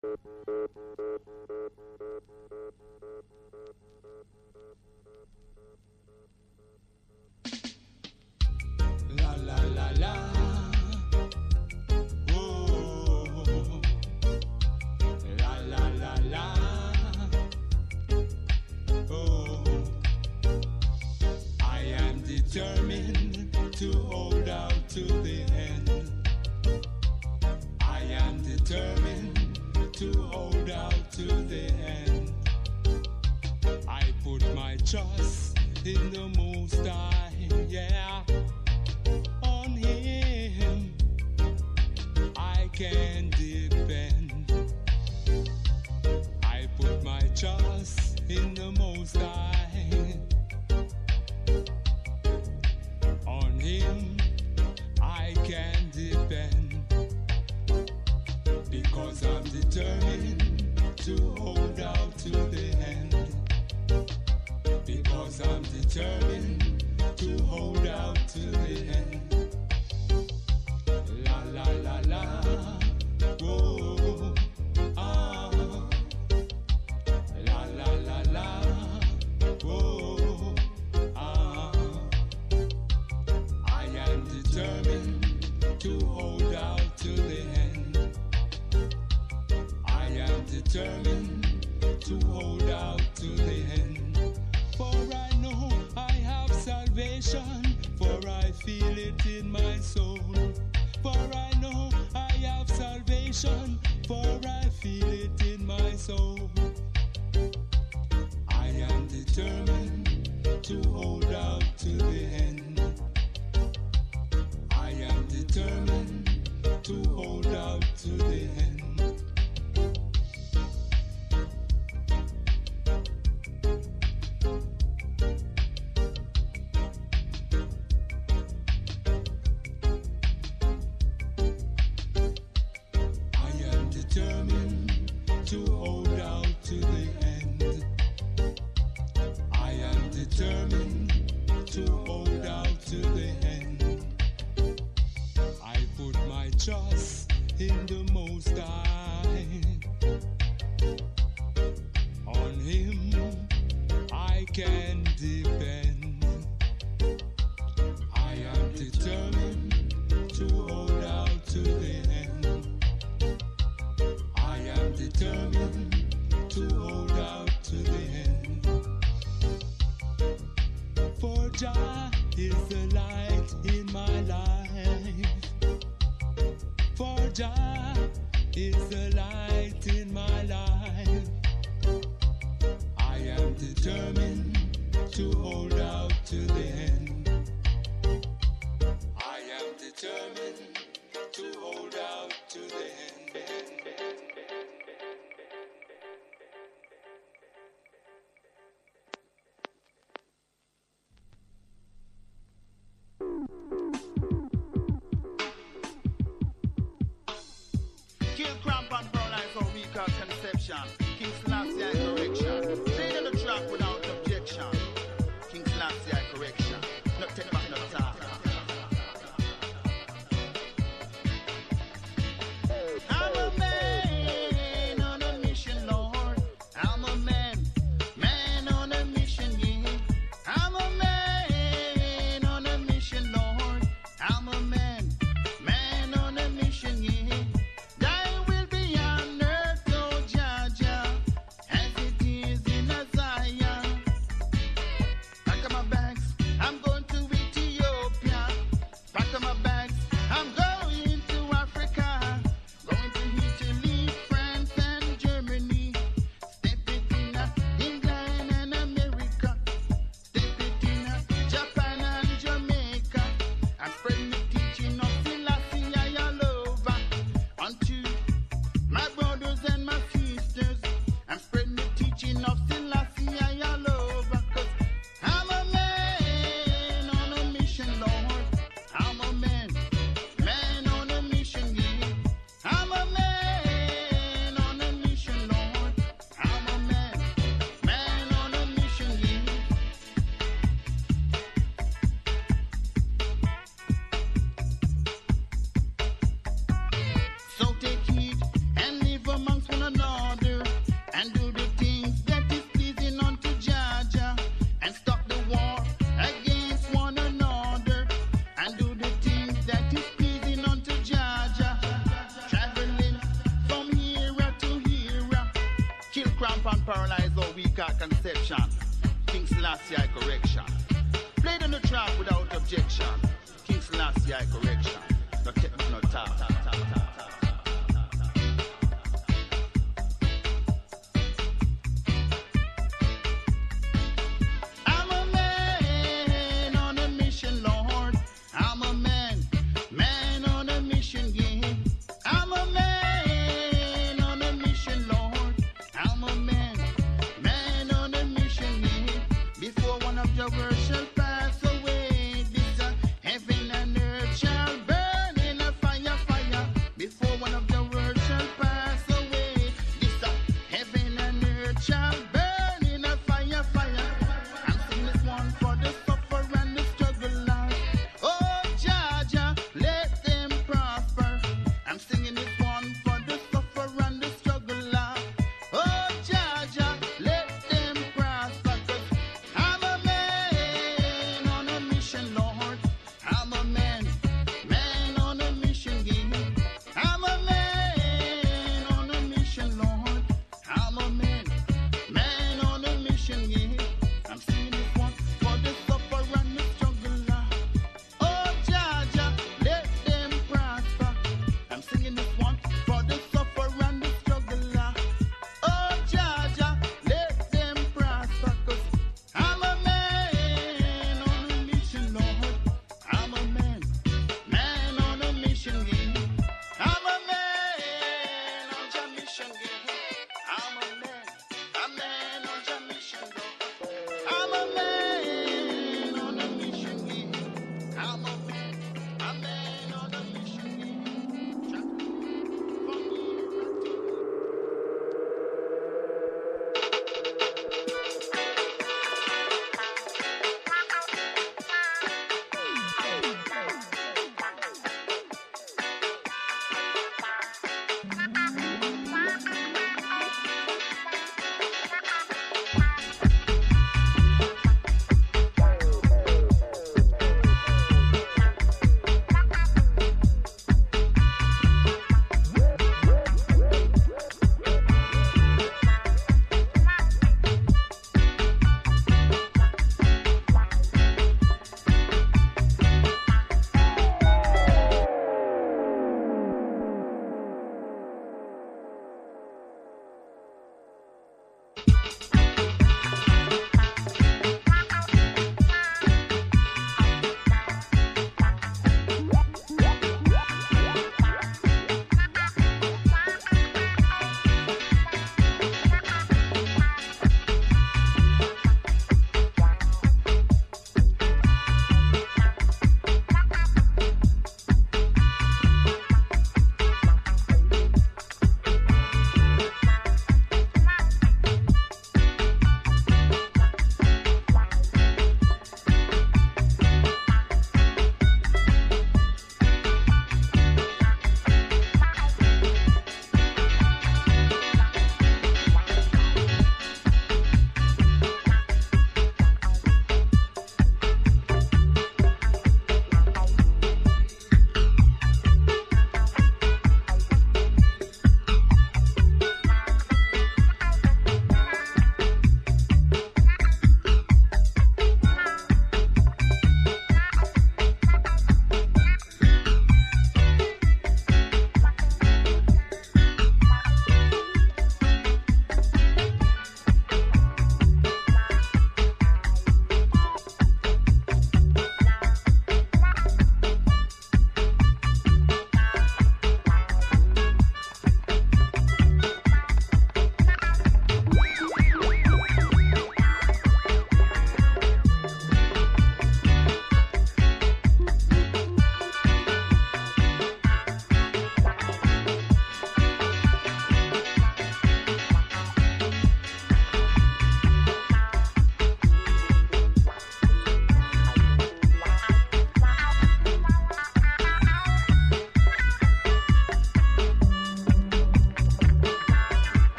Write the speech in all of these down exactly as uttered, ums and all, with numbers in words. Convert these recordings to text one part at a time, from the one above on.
La la la la. Oh. La la la la. Oh. I am determined to hold out to the end. I am determined to hold out to the end. I put my trust in the Most High, yeah. On Him I can depend. I put my trust in the Most High. On Him I can depend. Because I'm determined to hold out to the end. Because I'm determined to hold out to the end. La la la la. Whoa. Ah. La la la la. Whoa. Ah. I am determined to hold out to the end. I am determined to hold out to the end. For I know I have salvation, for I feel it in my soul. For I know I have salvation, for I feel it in my soul. I am determined to hold out to the end. I am determined to hold out to the end. To hold out to the end. I am determined to hold out to the end. I put my trust in the Most High. On Him I can depend. I am determined to hold out to the end. I am determined to hold out to the end. For Jah is the light in my life. For Jah is the light in my life. I am determined to hold out to the end. I am determined to hold out to the end. Kill cramp and brown line for weaker conception. King Selassie I correction. Stay in the track without objection. King Selassie I correction. Not take back no talk. I'm a man on a mission, Lord. I'm a man, man on a mission, yeah. I'm a man on a mission, Lord. I'm a man, man on a mission, yeah. Thy will be on earth, oh Jah Jah. cramp and paralyze or weak at conception. King Selassie I correction. Play the track without objection. King Selassie I correction. No take no talk. I'm a man on a mission, Lord. I'm a man, man on a mission, yeah. I'm a man on a mission, Lord. I'm a man, man on a mission, yeah. Before one of your words shall pass away, this uh, heaven and earth shall burn in a fire, fire.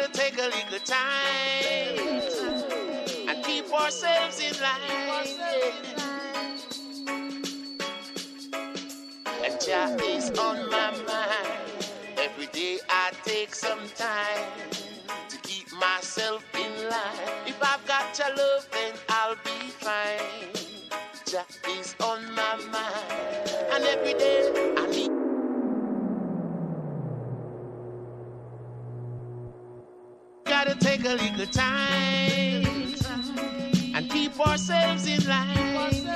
Gotta take a little time and keep ourselves in line. And Jah is on my mind. Every day I take some time to keep myself in line. If I've got your love, then I'll be fine. Jah is on my mind. And every day I need. Gotta take a little time and keep ourselves in line.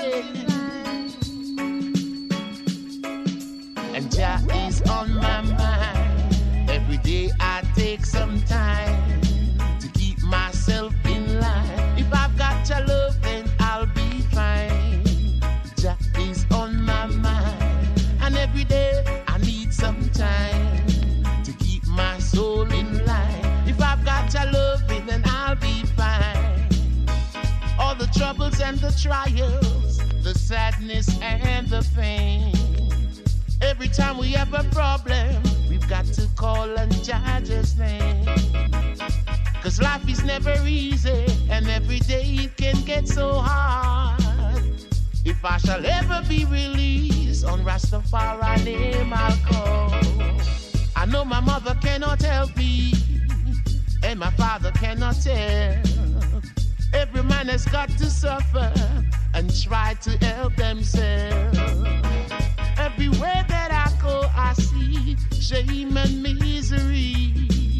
And Jah is on my mind. Every day I take some time to keep myself in line. If I've got your love, then I'll be fine. Jah is on my mind. And every day I need some time to keep my soul in line. If I've got your love, then I'll be fine. All the troubles and the trials, the sadness and the pain. Every time we have a problem, we've got to call on Jah's name. Cause life is never easy, and every day it can get so hard. If I shall ever be released, on Rastafari name I'll call. I know my mother cannot help me, and my father cannot tell. Every man has got to suffer and try to help themselves. Everywhere that I go, I see shame and misery.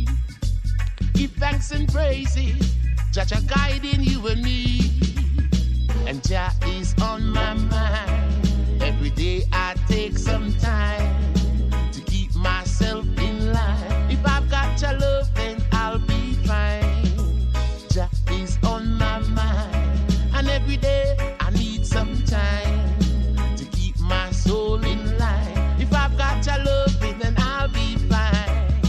Give thanks and praises, Jah Jah guiding you and me. And Jah is on my mind. Every day I take some time to keep myself in line. If I've got your love, then I'll be fine. Jah is on my mind. And every day I need some time to keep my soul in line. If I've got your love, then I'll be fine.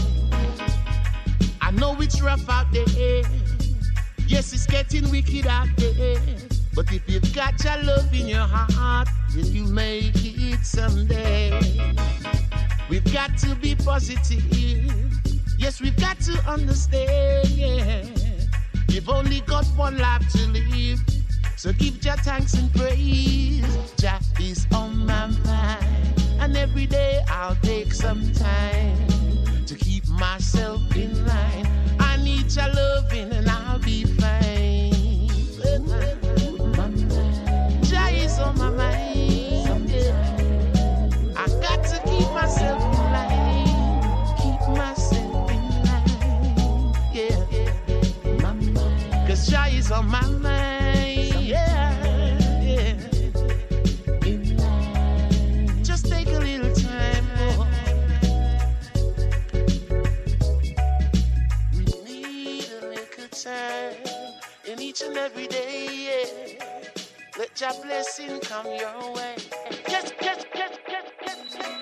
I know it's rough out there. Yes, it's getting wicked out there. But if you've got your love in your heart, then you make it someday. We've got to be positive. Yes, we've got to understand. Yeah. You've only got one life to live. So give Jah thanks and praise. Jah is on my mind. And every day I'll take some time to keep myself in line. I need your loving and I'll be fine. Jah is on my mind. Yeah. I got to keep myself in line. Keep myself in line. Yeah. Cause Jah is on my mind. Yeah. Yeah. In line. Just take a little time. Oh. We need a little time in each and every day. Yeah. Let your blessing come your way. Yes, yes, yes, yes, yes, yes.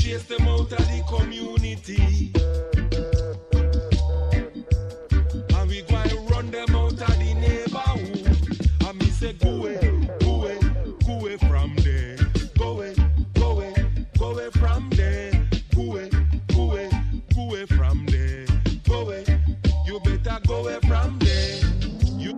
chase them out of the community. And we go and run them out of the neighborhood. And me say go away, go away, go away from there. Go away, go away, go away from there. Go away, go away, go away from there. Go away, you better go away from there. You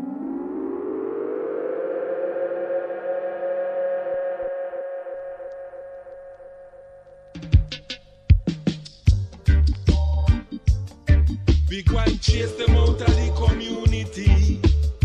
We go and chase them out of the community.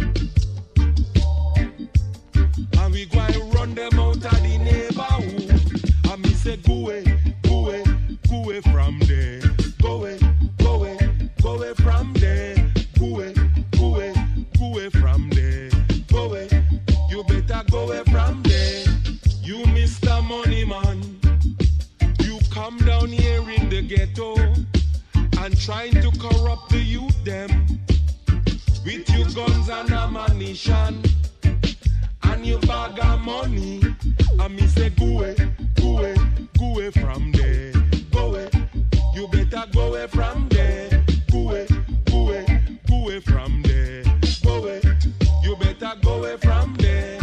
And we go and run them out of the neighborhood. And me say go away, go away, go away from there. Go away, go away, go away from there. Go away, go away, go away from there. Go away, you better go away from there. You Mister Money Man, you come down here in the ghetto and trying to corrupt the youth them with your guns and ammunition and your bag of money. And me say go away, go away, go away from there. Go away, you better go away from there. Go away, go away, go away from there. Go away, you better go away from there.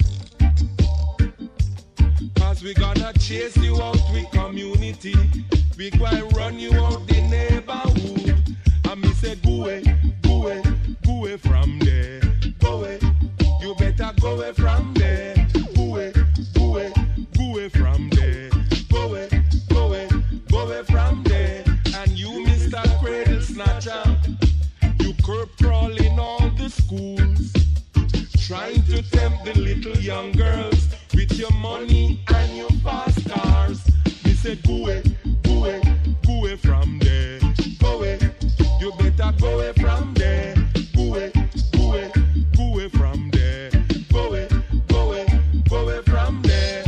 Cause we gonna chase you out with community. We go and run you out the neighborhood. And me say go away, go away, go away from there. Go away, you better go away from there. Go away, go away, go away from there. Go away, go away, go away from there. And you Mister Cradle Snatcher, you curb crawling all the schools, trying to tempt the little young girls with your money and your fast cars. Me say go away, go away, go away from there. Go away, you better go away from there. Go away, go away, go away from there. Go away, go away, go away from there.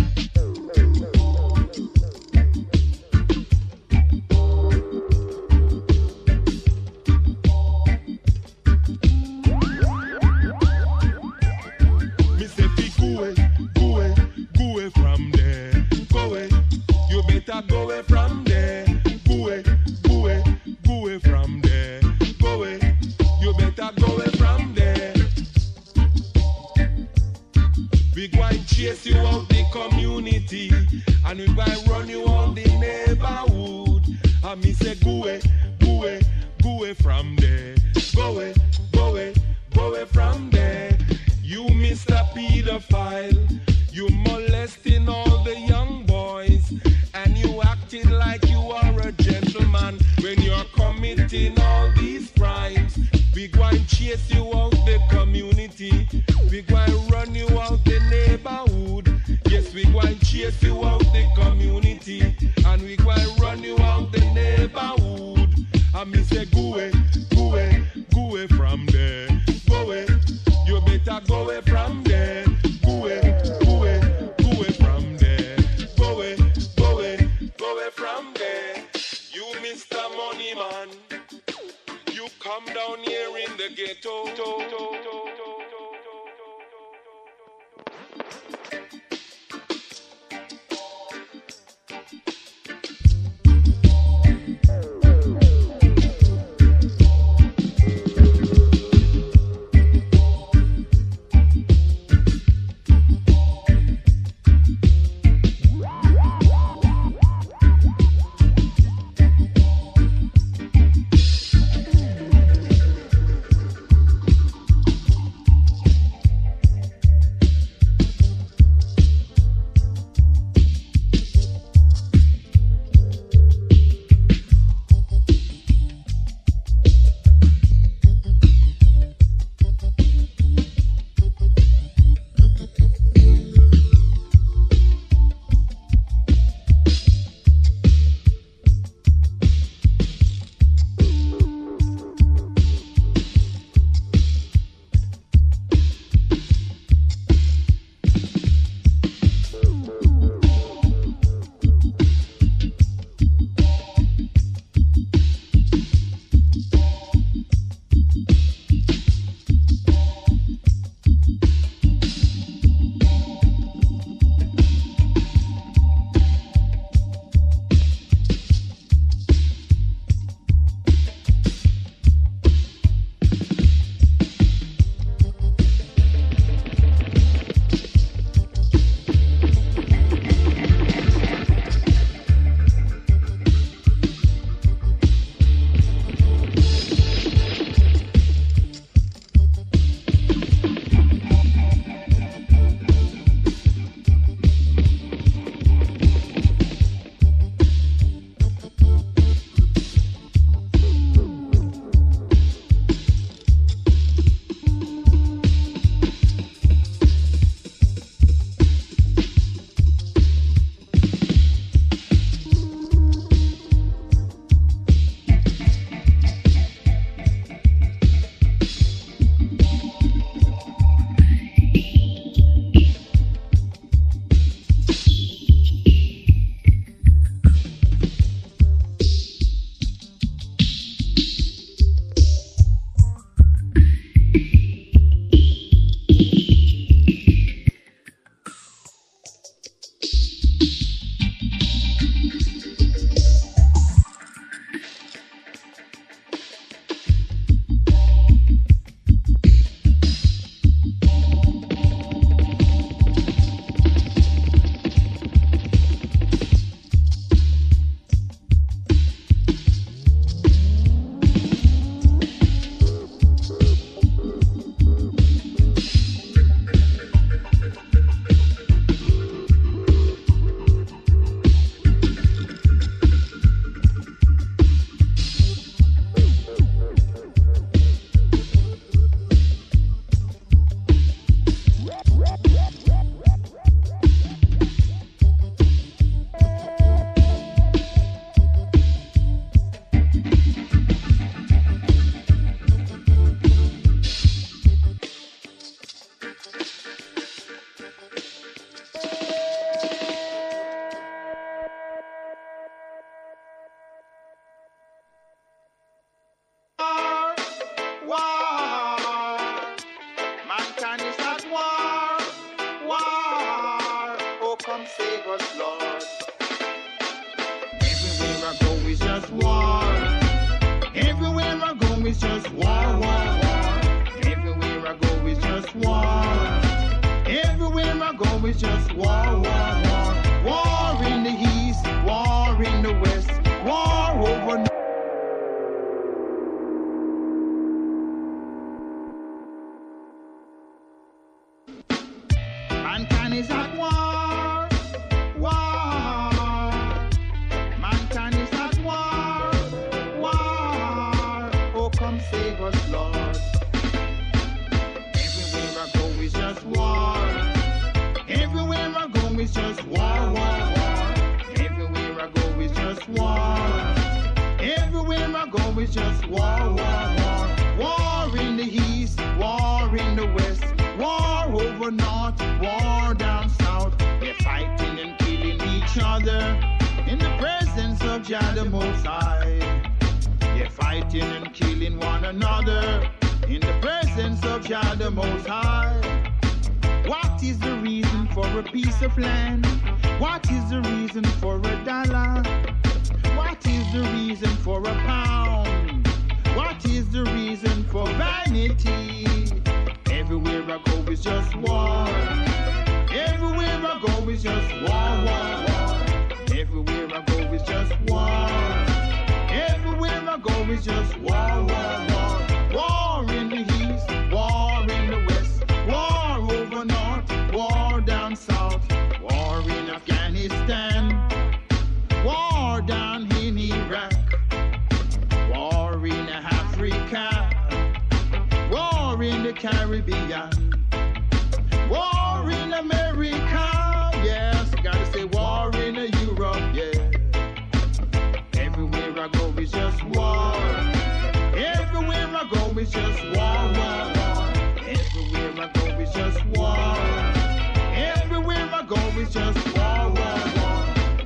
Me say fi go away, go away, go away from there. Go away, you better go away from there. Go away, go away, go away from there. Go away, you better go away from there. We go and chase you out the community, and we go and run you out the neighborhood. And me say go away, go away, go away from there. Go away, go away, go away from there. You Mister Pedophile, you molesting all the young boys, and you acting like you are a gentleman when you're committing all these crimes. We go and chase you out the community. We go and run you out the neighborhood. Yes, we go and chase you out the community, and we go and run you out the neighborhood. And me say go away, go away, go away from there. Go away, you better go away from there. Go away, go away, go away from there. Go away, go away, go away from there. You Mister Money Man, you come down here in the ghetto. come save us, Lord. Everywhere I go is just war. Everywhere I go is just war, war, war. Everywhere I go is just war. Everywhere I go is just war, war, war. War in the east, war in the west, war over. Mankind is at war, war. Mankind is at war, war. Oh, come save us, Lord. Everywhere I go is just war. Everywhere I go is just war, war, war. Everywhere I go is just war. Everywhere I go is just war, war, war. War in the east, war in the west, war over north, war down south. They're fighting and killing each other in the presence of Jah the Most High. They're fighting and killing one another in the presence of Jah the Most High. What is the reason for a piece of land? What is the reason for a dollar? What is the reason for a pound? What is the reason for vanity? Everywhere I go is just war. Everywhere I go is just war, war, war. Everywhere I go is just war. Everywhere I go is just war, war, war. War in the east, war in the west, war over north, war down south, war in Afghanistan, war down in Iraq, war in Africa, war in the Caribbean, war in America, yes, gotta say war in Europe, yeah. Everywhere I go is just war. Everywhere I go is just war, war, war. Everywhere I go is just war. Everywhere I go is just war, war, war.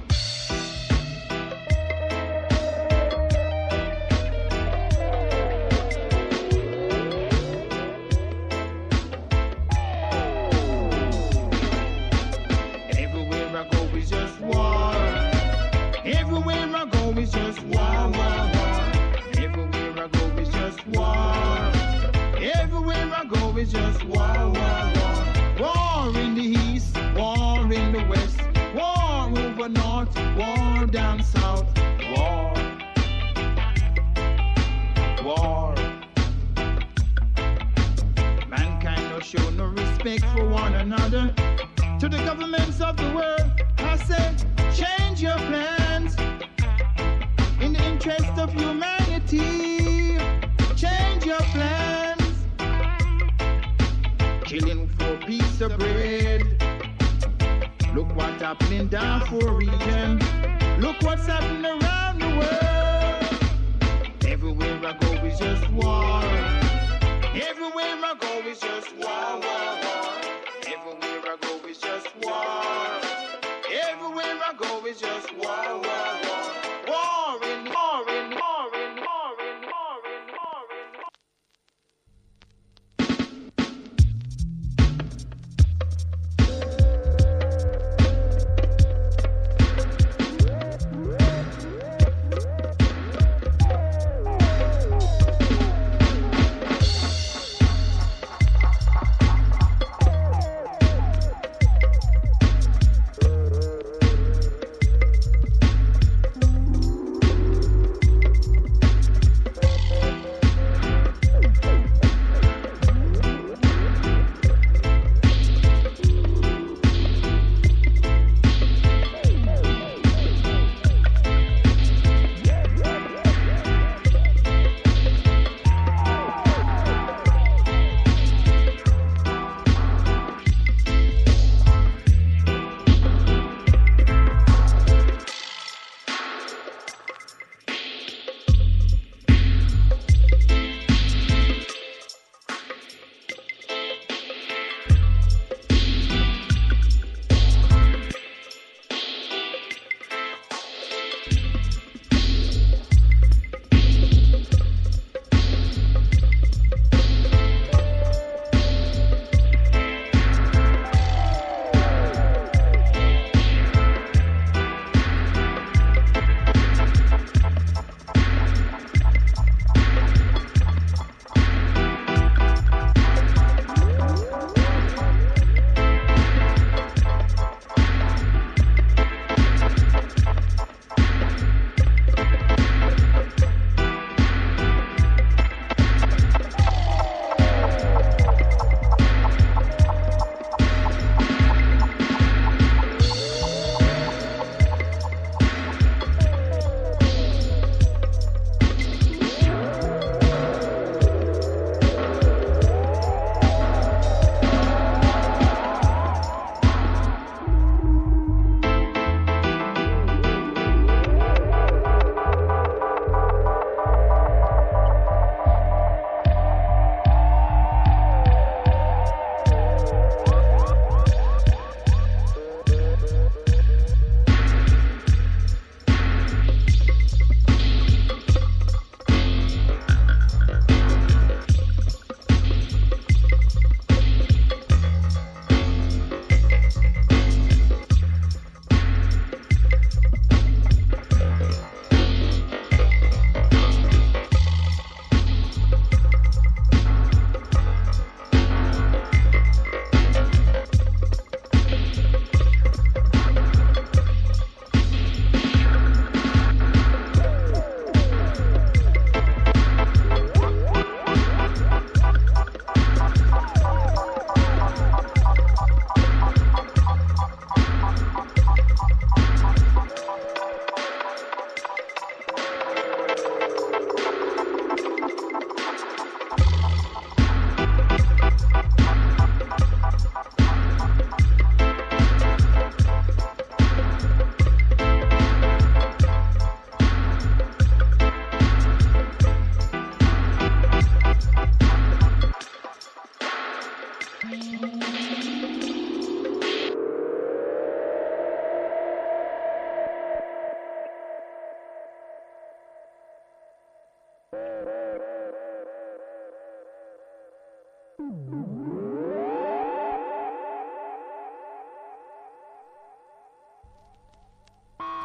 Everywhere I go is just war. Everywhere I go is just war, war, war. Everywhere I go is just war. Everywhere I go is just war, war, war. War in the east, war in the west, war over north, war down south, war, war. Mankind no show no respect for one another. To the governments of the world, I say, change your plans in the interest of humanity. Change your plans. Killing for a piece of bread. Look what's happening down for a region. Look what's happening around the world. Everywhere I go is just war. Everywhere I go is just war, war, war. Everywhere I go is just war. Everywhere I go is just war, war, war. War in, war in, war in, war in, war in, war in, war in.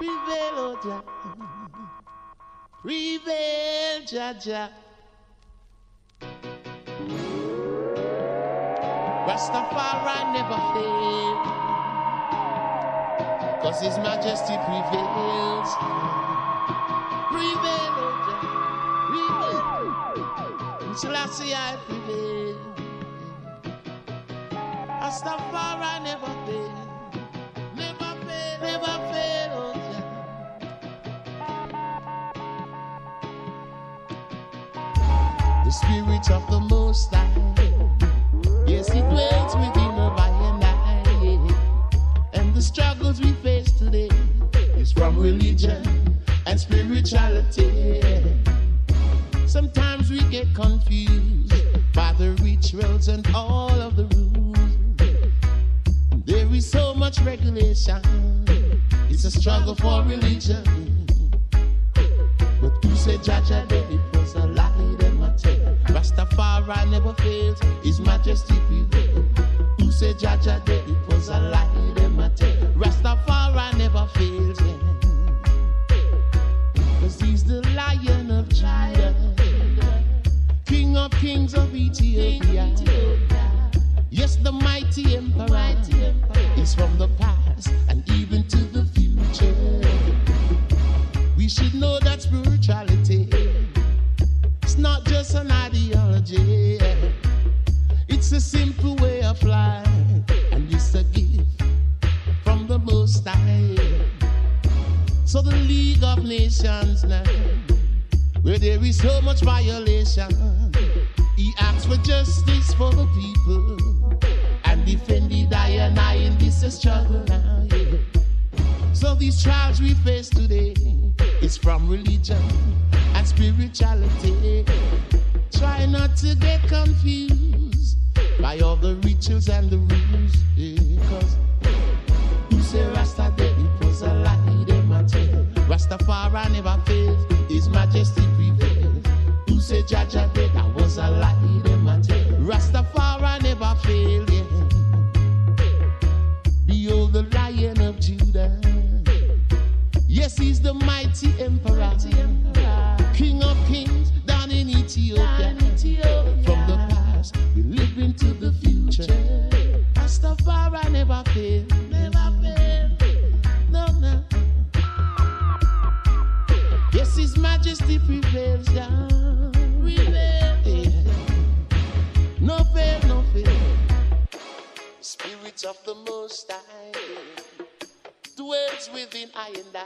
Prevail, oh Jah. Prevail, Jah Jah. Rastafari never fail, 'cause His Majesty prevails. Prevail, oh Jah. Prevail. Selassie I prevail. Rastafari never fail. Never fail, never fail, oh Jah. The Spirit of the Most High, yes, He dwells within a by and I. And the struggles we face today is from religion and spirituality. Sometimes we get confused by the rituals and all of the rules. There is so much regulation. It's a struggle for religion. But who said Jah Jah dead? It was a lie, them I tell. Rastafari never fails. His Majesty prevails. Who said Jah Jah dead? It was a lie, them I tell. Rastafari never fails. Yeah. 'Cause He's the Lion of Judah, King of Kings of Ethiopia. Yes, the mighty emperor is from the past and even to the future. We should know that spirituality, it's not just an ideology. It's a simple way of life, and it's a gift from the Most High. So the League of Nations now, where there is so much violation, He asks for justice for the people and defend the I and I in this struggle now. Yeah. So these trials we face today is from religion and spirituality. Try not to get confused by all the rituals and the rules. Yeah. 'Cause who say Rasta dead? It was a lie, them I tell. Rastafari never fails. His Majesty prevails. Who say Jah Jah dead? That was a lie, them I tell. Rastafari never fails. Yeah. Behold the Lion of Judah. Yes, He's the mighty emperor, mighty emperor. King of Kings down in Ethiopia. Down in Ethiopia. From the past, we live into the future. Rastafari never fail, never fail. No, no. Yes, His Majesty prevails down. Prevail. Yeah. No fail, no fail. Spirit of the Most High dwells within I and I.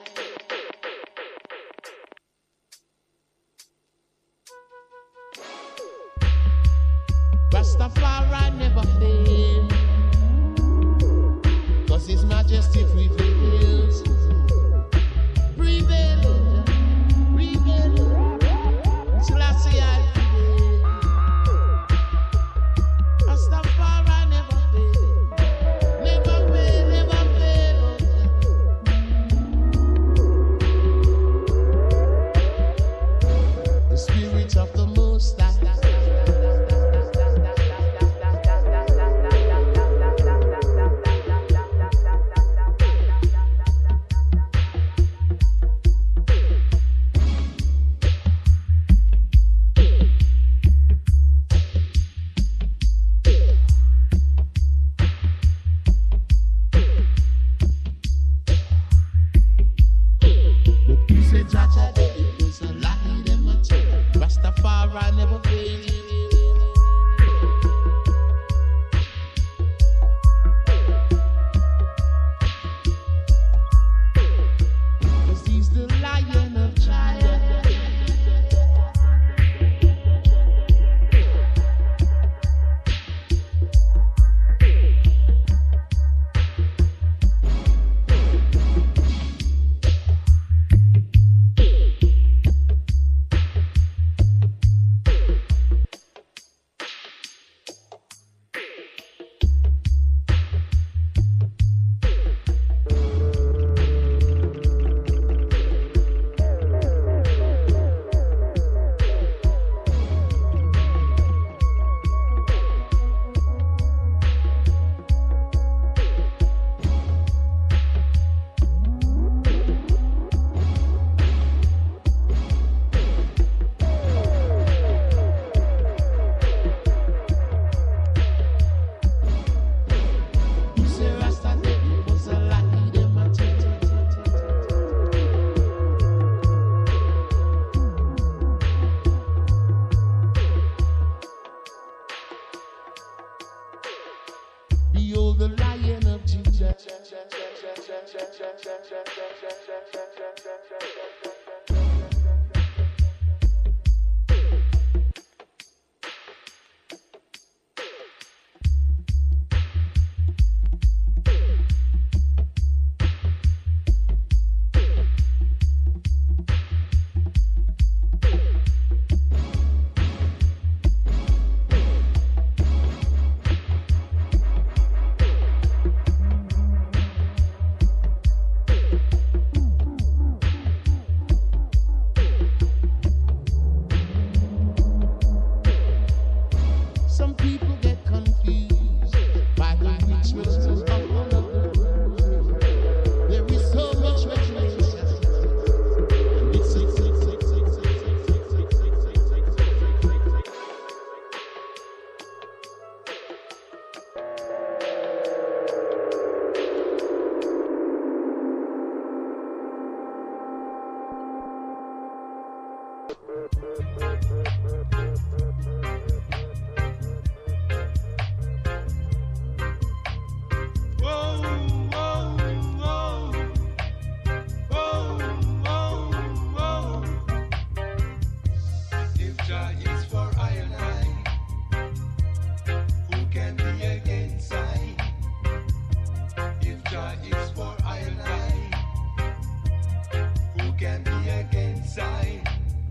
Rastafari never fail, 'cause His Majesty prevails. Prevail, prevail. Selassie I prevail. Rastafari never fail, never fail, never fail. The Spirit of the Most High. Some people get confused by the rituals of another. There is so much revelation. And it's a If Jah is for I and I, who can be against I? If Jah is for I and I, who can be against I?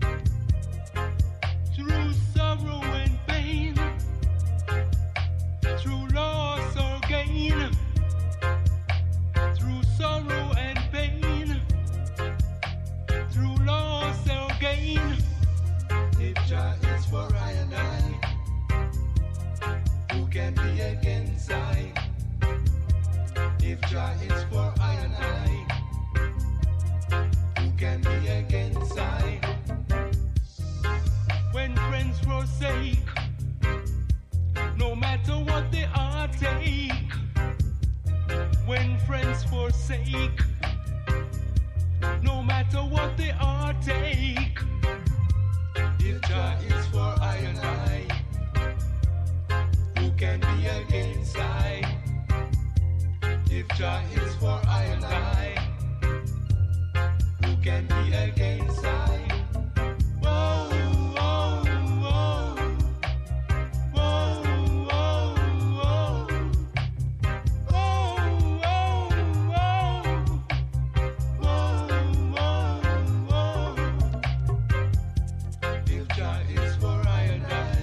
Through sorrow and pain, through loss or gain, through sorrow and pain, through loss or gain. If Jah is for I and I, who can be against I? If Jah is for I and I, who can be against I? When friends forsake, no matter what they are take. When friends forsake, no matter what they are take. If Jah is for I and I, who can be against I? If Jah is for I and I, who can be against I? Whoa, whoa, whoa. Whoa, whoa, whoa. Whoa, whoa, whoa. Whoa, whoa, whoa. If Jah is for I and I,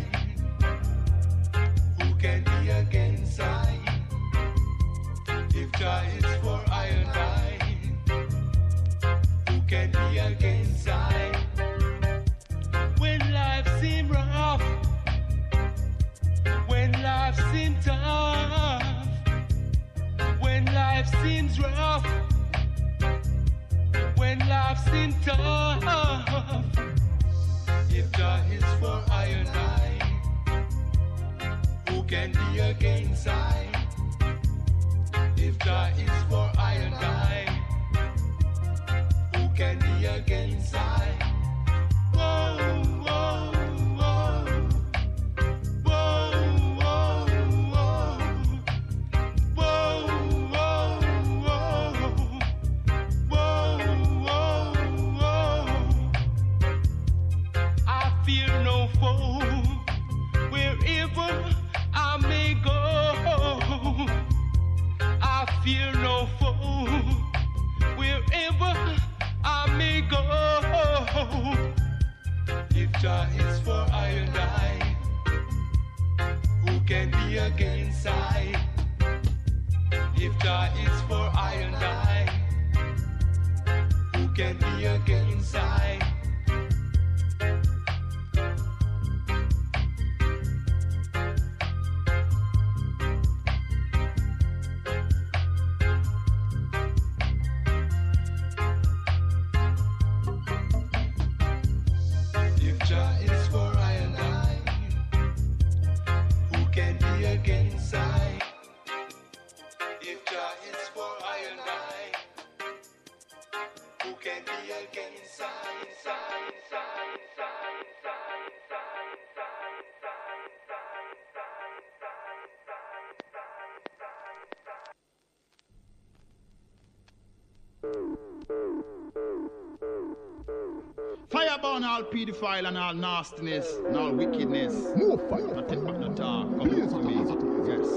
who can be against I? If Jah is for I and I, who can be against I? When life seems rough, when life seems tough, when life seems rough, when life seems tough. If Jah is for I and I, who can be against I? If Jah is for I and I, who can be against I? Whoa, whoa, whoa. Whoa, whoa, whoa. Whoa, whoa, whoa. Whoa, whoa, whoa. I fear no foe wherever I may go. I fear no foe wherever I may go. If Jah is for I and I, who can be against I? If Jah is for I and I, who can be against I? If Jah is for I and I, who can be against I? If Jah is for I and I, who can be against I? Fire burn all pedophile and all nastiness and all wickedness. More fire. Not take back no talk. Come to me. Yes.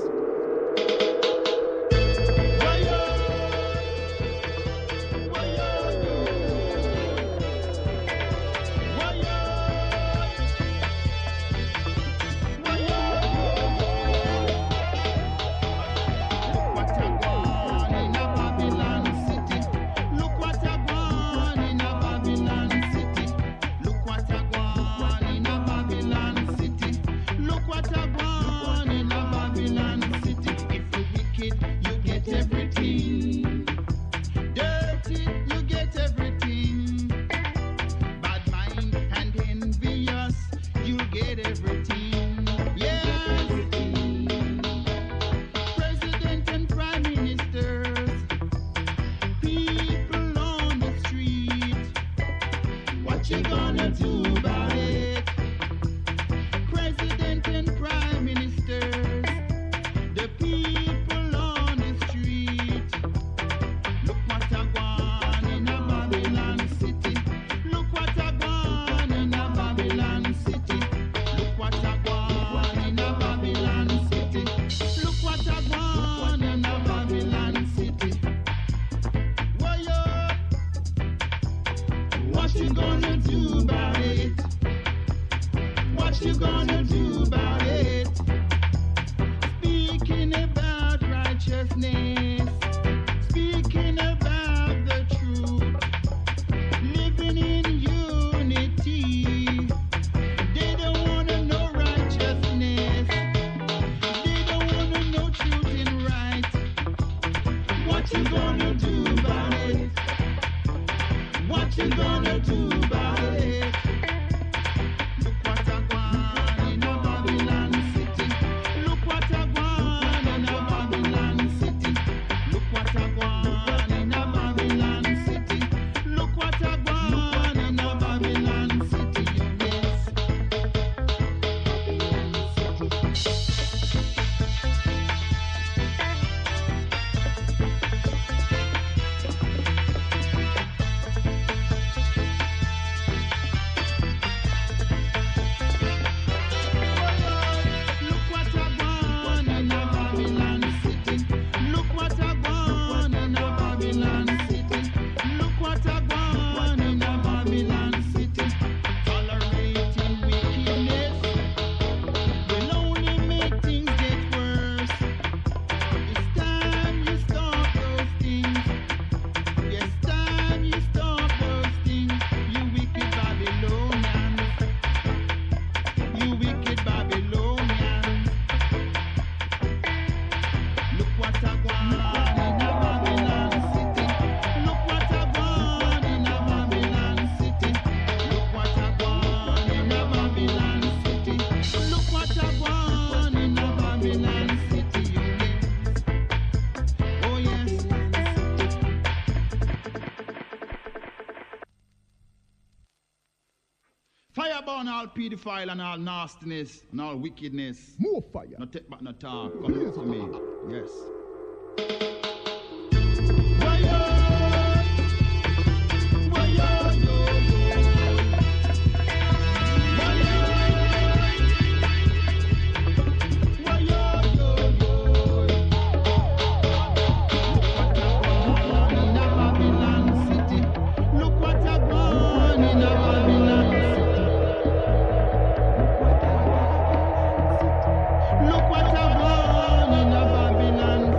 All pedophile and all nastiness and all wickedness. More fire. No take back no talk. Come here to me. Yes. Look what I've done in a Babylon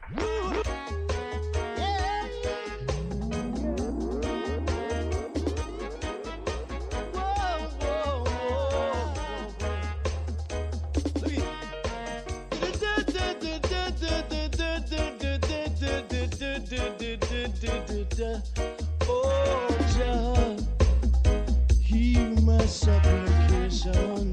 Oh, Jah, hear my supplication.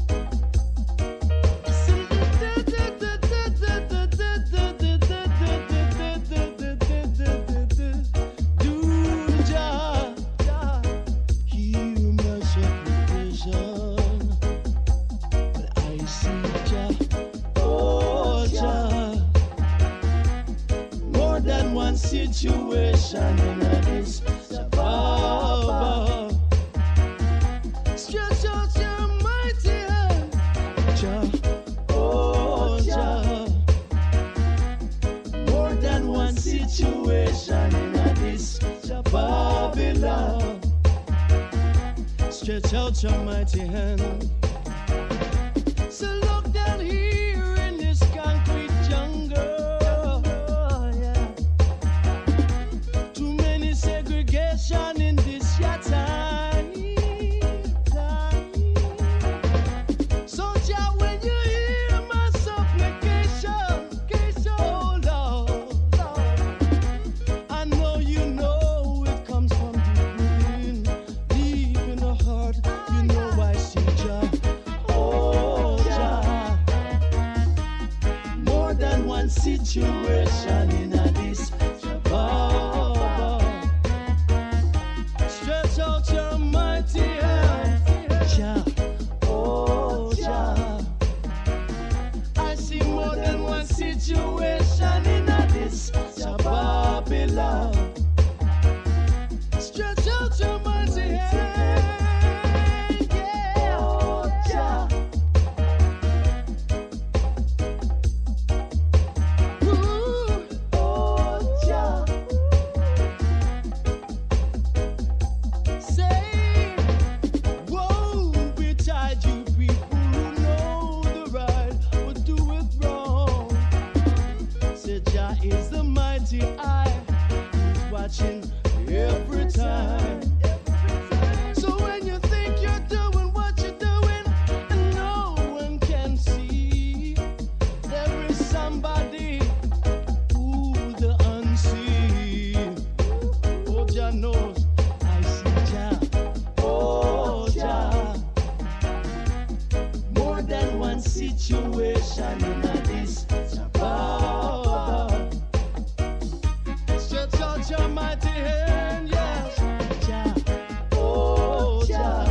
Situation in this Baba. Stretch out your mighty hand, Jah, oh Jah. More than one situation in this Babylon. Stretch out your mighty hand. So look down here in this concrete jungle. Segregation in this your time, time. So Jah, when you hear my supplication, oh Lord, I know you know it comes from deep within, deep in the heart. You know I see Jah, oh Jah. More than one situation in this Baba. Stretch out your mighty hand, Jah, oh Jah. I see more than one situation in this Babylon. Stretch out your mighty hand, yeah, oh Jah. Ooh, oh Jah. Say, woe betide you people who know the right or do it wrong. Say Jah is the mighty eye, who's watching every time. So when you think you're doing what you're doing and no one can see, there is somebody who the unseen. Oh, Jah knows. I see Jah, oh Jah. More than one situation in this Baba. Stretch out your mighty hand, yes, Jah, oh Jah.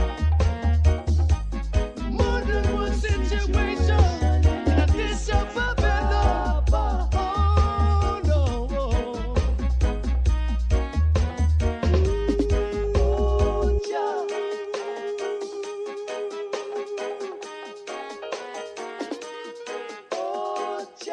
More than one situation in this Babylon. Oh no. Oh Jah. Oh Jah.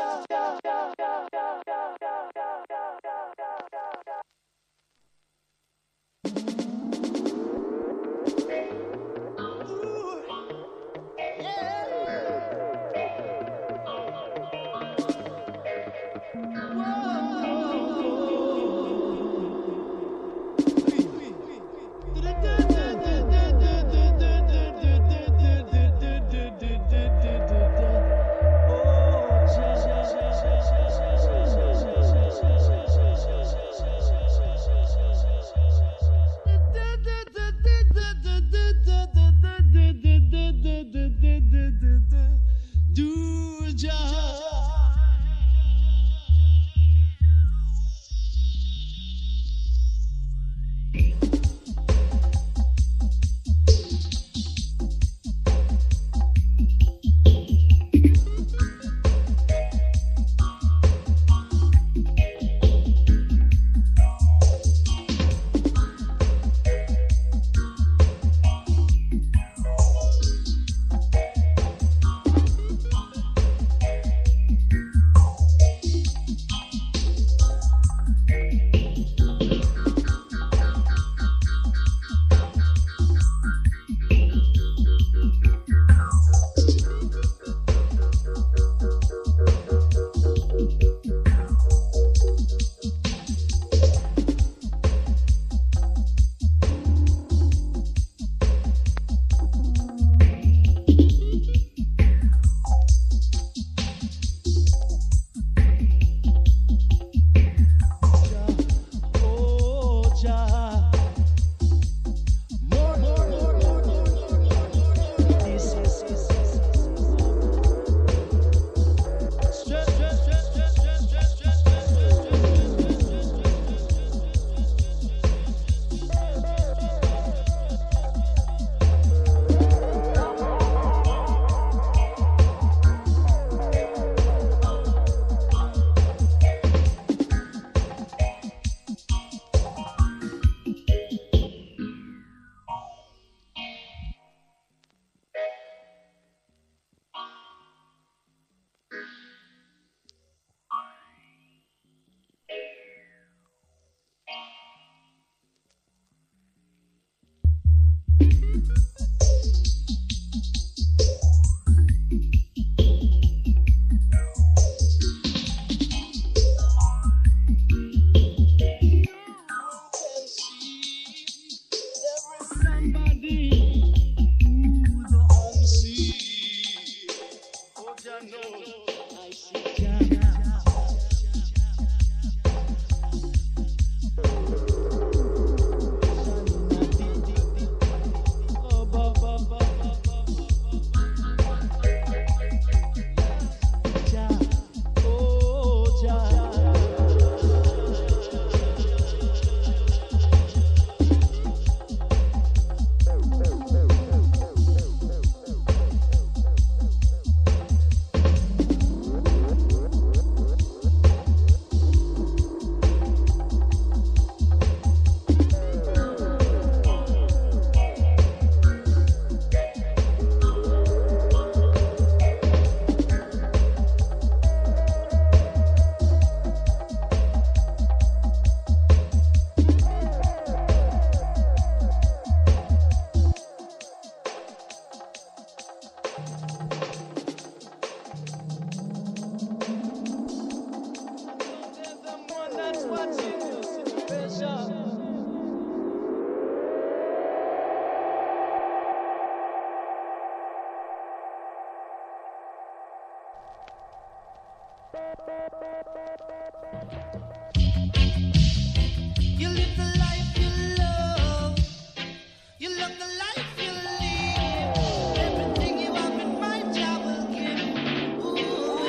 You live the life you love. You love the life you live. Everything you have in mind, I will give. Ooh,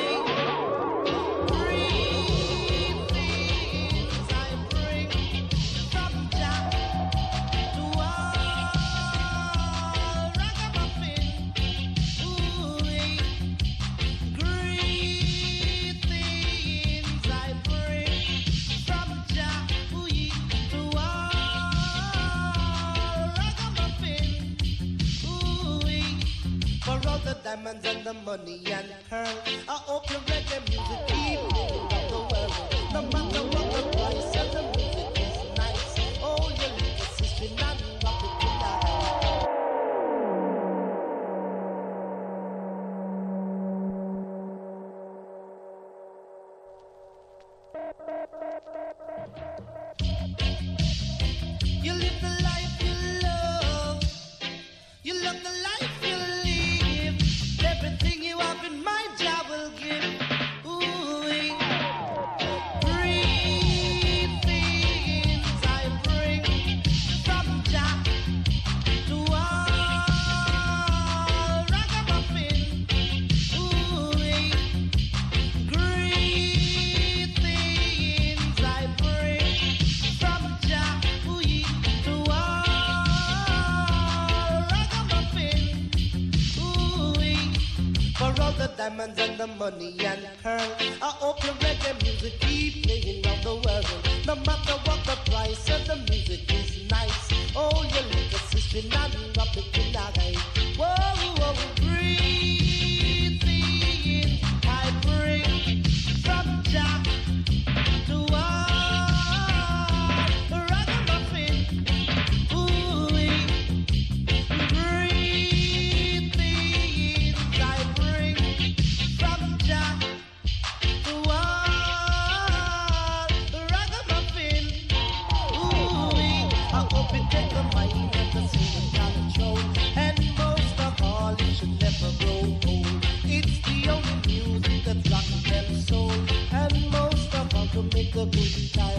three things I bring from Jah to all ragamuffin. Ooh, great things I bring from Jah to all ragamuffin. Ooh, for all the diamonds and the money and pearl, I hope you reggae music keep moving around the world. No matter what the price of the music is nice. Oh, your little sister, not rock it tonight. You live the life you love. You love the life you live. Everything you have in mind, Jah will give. Ooh, three things I bring from Jah to all ragamuffin. Ooh, great things I bring from Jah to all ragamuffin. Ooh, for all the diamonds and the money and pearl, I hope your reggae music keep playing round the world. No matter what the price of the music is nice. Oh, your little sister, not rock it tonight. Whoa, whoa, great things I bring from Jah to all ragamuffin. Ooh, great things I bring from Jah to all ragamuffin. Ooh, I hope it take the mind and the soul and control, and most of all, it should never grow old. It's the only music that's rocking them soul, and most of all, to make the good time.